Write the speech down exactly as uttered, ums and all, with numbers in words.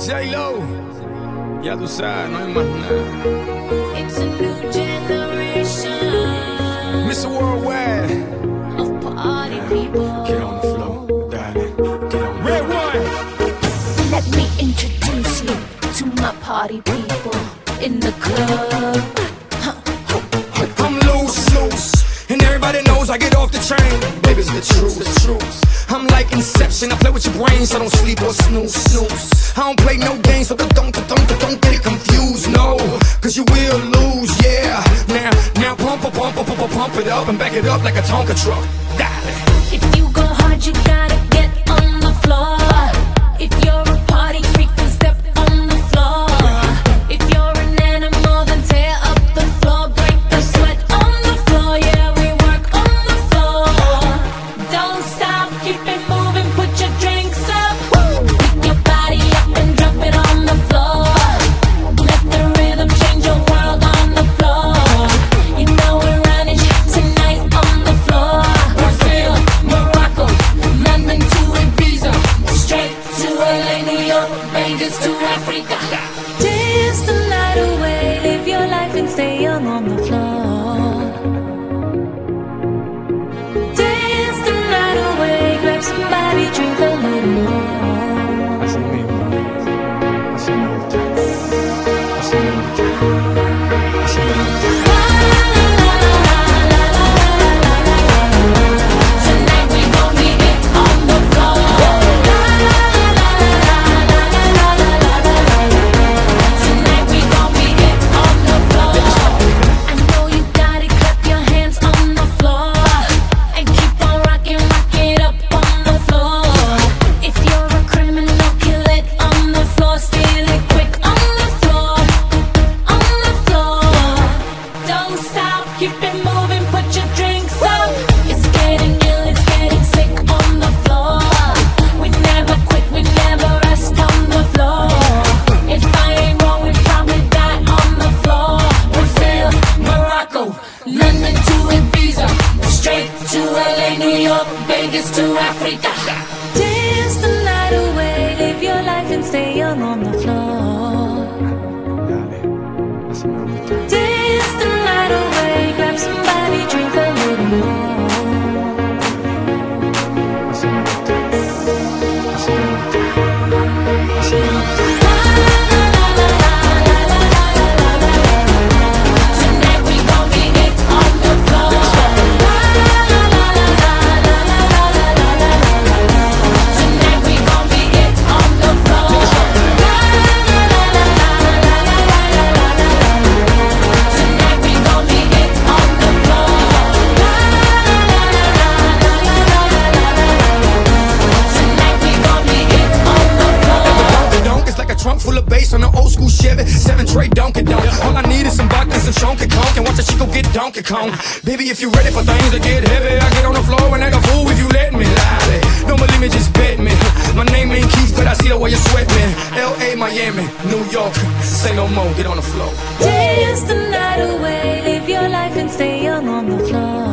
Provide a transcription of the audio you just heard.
J-Lo, ya tú sabes, no hay más nada. It's a new generation. mister Worldwide of party people. Get on the floor, darling. Get on the Red One. Let me introduce you to my party people in the club. I'm loose, loose, and everybody knows I get off the train. Baby, it's the truth, the truth. I'm like Inception, I play with your brain, so don't sleep or snooze, snooze. I don't play no games, so don't, don't, don't, don't get it confused, no. Cause you will lose, yeah. Now, now pump, pump, pump, pump, pump, pump it up and back it up like a Tonka truck. Darling. If you go hard, you gotta get on the floor. If you're a party freak, then step on the floor. If you're an animal, then tear up the floor. Break the sweat on the floor, yeah, we work on the floor. Don't stop, keep it moving, put your drinks up. Pick your body up and drop it on the floor. Let the rhythm change your world on the floor. You know we're running tonight on the floor. Brazil, Morocco, London to Ibiza, straight to L A, New York, Vegas to Africa. Dance the night away, live your life and stay young on the floor. Dance the night away, grab somebody, drink a little more. Así mismo, así me gusta, así me gusta, así me gusta. Tonight we gon' get it on the floor. Tonight we gon' get it on the floor. I know you got it, clap your hands on the floor and keep on rocking, rock it up on the floor. If you're a criminal, kill it on the floor, steal it quick on the floor, on the floor. Don't stop, keep it moving, put your drinks up. It's getting ill, it's getting sick on the floor. We never quit, we never rest on the floor. If I ain't wrong, we probably die on the floor. Brazil, Morocco, London to Ibiza, straight to L A, New York, Vegas to Africa. Dance the night away, live your life and stay young on the floor. Dale, así me gusta. Dance the night away, grab somebody, drink a little more. Así me gusta, así me gusta, así me gusta. Tonight we gon' get it on the floor. Tonight we gon' get it on the floor. Tonight we gon' get it on the floor. Tonight we gon' get it on the floor. Donkey donk, it's like a trunk full of bass on an old school Chevy. Seven tray Donkey Donk. All I need is some vodka and some Chonky Conk, and watch a chico get Donkey Kong. Baby, if you ready for things to get heavy, I get on the floor and act a fool if you let me. Lie. Don't believe me, just bet me. My name ain't Keith, but I see the way you sweat me. L A, Miami, New York, say no more, get on the floor. Dance the night away, live your life and stay young on the floor.